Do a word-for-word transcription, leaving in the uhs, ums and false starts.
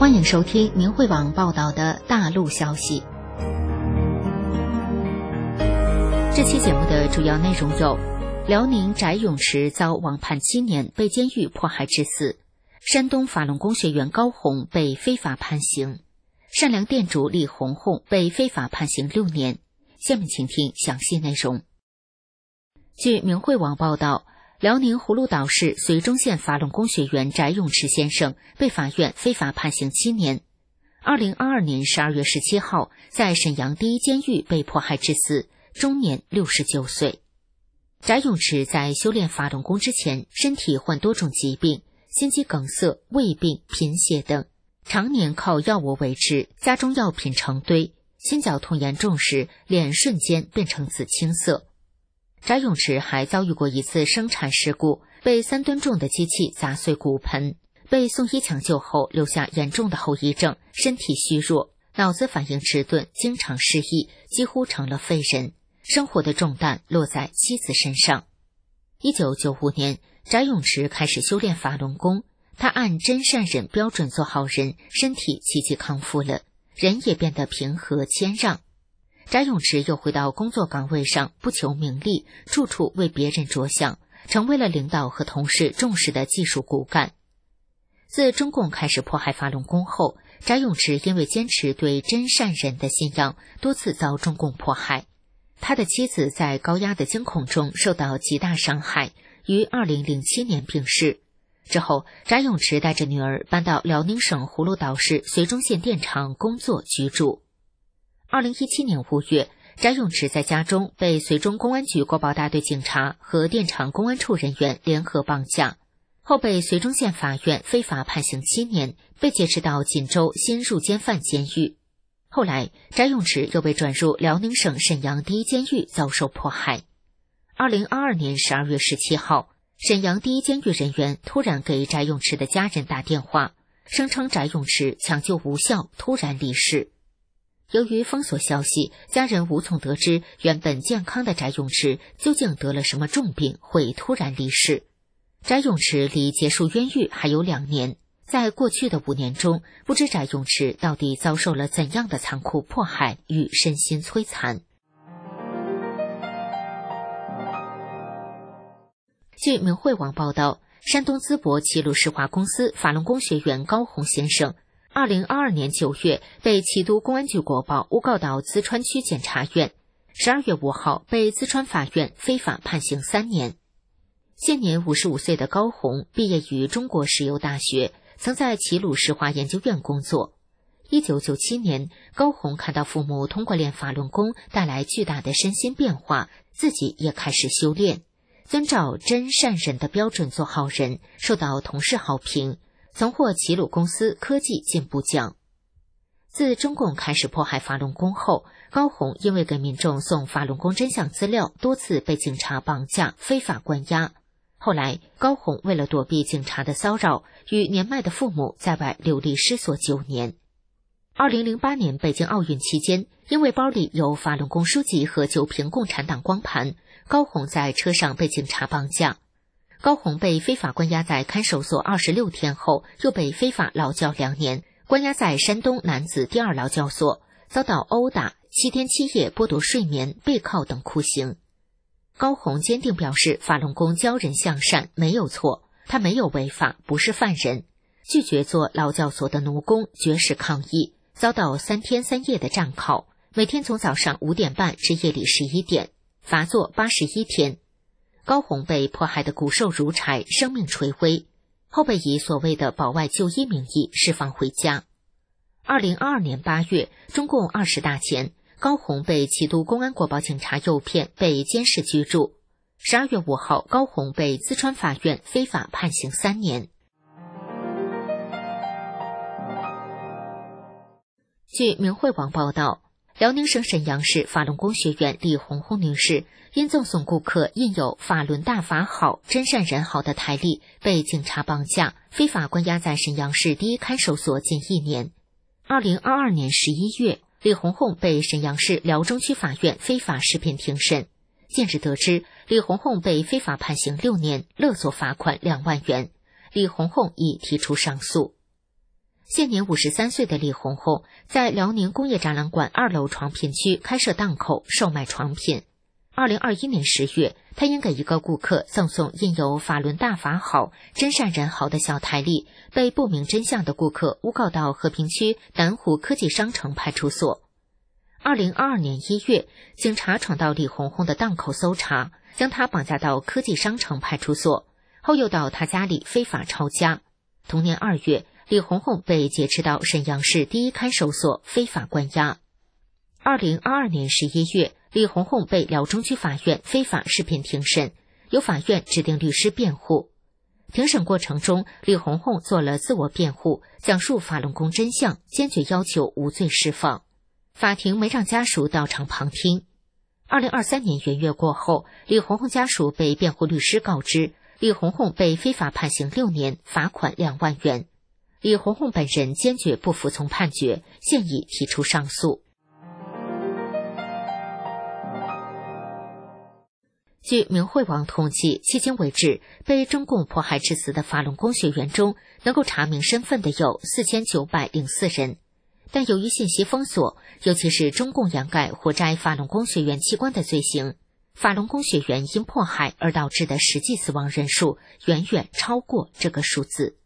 欢迎收听明慧网报道的大陆消息。这期节目的主要内容有：辽宁翟永池遭网判七年，被监狱迫害致死；山东法轮功学员高红被非法判刑；善良店主李红红被非法判刑六年。下面请听详细内容。据明慧网报道，辽宁葫芦岛市绥中县法轮功学员翟永池先生被法院非法判刑七年。二零二二年十二月十七号，在沈阳第一监狱被迫害致死，终年六十九岁。翟永池在修炼法轮功之前，身体患多种疾病，心肌梗塞、胃病、贫血等，常年靠药物维持，家中药品成堆，心绞痛严重时，脸瞬间变成紫青色。翟永池还遭遇过一次生产事故，被三吨重的机器砸碎骨盆，被送医抢救后留下严重的后遗症，身体虚弱，脑子反应迟钝，经常失忆，几乎成了废人，生活的重担落在妻子身上。一九九五年，翟永池开始修炼法轮功，他按真善忍标准做好人，身体奇迹康复了，人也变得平和谦让。翟永池又回到工作岗位上，不求名利，处处为别人着想，成为了领导和同事重视的技术骨干。自中共开始迫害法轮功后，翟永池因为坚持对真善忍的信仰，多次遭中共迫害。他的妻子在高压的监控中受到极大伤害，于二零零七年病逝。之后，翟永池带着女儿搬到辽宁省葫芦岛市绥中县电厂工作居住。二零一七年五月，翟永池在家中被绥中公安局国保大队警察和电厂公安处人员联合绑架，后被绥中县法院非法判刑七年，被劫持到锦州新入监犯监狱。后来，翟永池又被转入辽宁省沈阳第一监狱，遭受迫害。二零二二年十二月十七号，沈阳第一监狱人员突然给翟永池的家人打电话，声称翟永池抢救无效，突然离世。由于封锁消息，家人无从得知原本健康的翟永池究竟得了什么重病，会突然离世。翟永池离结束冤狱还有两年，在过去的五年中，不知翟永池到底遭受了怎样的残酷迫害与身心摧残。据明慧网报道，山东淄博齐鲁石化公司法轮功学员高红先生二零二二年九月被齐都公安局国保诬告到淄川区检察院，十二月五号被淄川法院非法判刑三年。现年五十五岁的高红毕业于中国石油大学，曾在齐鲁石化研究院工作。一九九七年，高红看到父母通过练法轮功带来巨大的身心变化，自己也开始修炼，遵照真善忍的标准做好人，受到同事好评，曾获齐鲁公司科技进步奖。自中共开始迫害法轮功后，高红因为给民众送法轮功真相资料，多次被警察绑架、非法关押。后来，高红为了躲避警察的骚扰，与年迈的父母在外流离失所九年。二零零八年北京奥运期间，因为包里有法轮功书籍和九瓶共产党光盘，高红在车上被警察绑架。高红被非法关押在看守所二十六天后，又被非法劳教两年，关押在山东男子第二劳教所，遭到殴打、七天七夜剥夺睡眠、背靠等酷刑。高红坚定表示法轮功教人向善，没有错，他没有违法，不是犯人，拒绝做劳教所的奴工，绝食抗议，遭到三天三夜的战拷，每天从早上五点半至夜里十一点，罚坐八十一天。高红被迫害得骨瘦如柴，生命垂危，后被以所谓的保外就医名义释放回家。二零二二年八月，中共二十大前，高红被齐都公安国保警察诱骗，被监视居住。十二月五号，高红被淄川法院非法判刑三年。据明慧网报道，辽宁省沈阳市法轮功学员李红红女士因赠送顾客印有法轮大法好、真善人好的台历，被警察绑架，非法关押在沈阳市第一看守所近一年。二零二二年十一月，李红红被沈阳市辽中区法院非法视频庭审。近日得知，李红红被非法判刑六年，勒索罚款两万元。李红红已提出上诉。 现年五十三岁的李红红在辽宁工业展览馆二楼床品区开设档口售卖床品。二零二一年十月，他因给一个顾客赠送印有法轮大法好、真善人好的小台历，被不明真相的顾客诬告到和平区南湖科技商城派出所。二零二二年一月，警察闯到李红红的档口搜查，将他绑架到科技商城派出所，后又到他家里非法抄家。同年二月，李红红被劫持到沈阳市第一看守所非法关押。二零二二年十一月，李红红被辽中区法院非法视频庭审，由法院指定律师辩护。庭审过程中，李红红做了自我辩护，讲述法轮功真相，坚决要求无罪释放。法庭没让家属到场旁听。二零二三年元月过后，李红红家属被辩护律师告知，李红红被非法判刑六年，罚款两万元。李红红本人坚决不服从判决，现已提出上诉。据明慧网统计，迄今为止，被中共迫害致死的法轮功学员中，能够查明身份的有四千九百零四人。但由于信息封锁，尤其是中共掩盖活摘法轮功学员器官的罪行，法轮功学员因迫害而导致的实际死亡人数远远超过这个数字。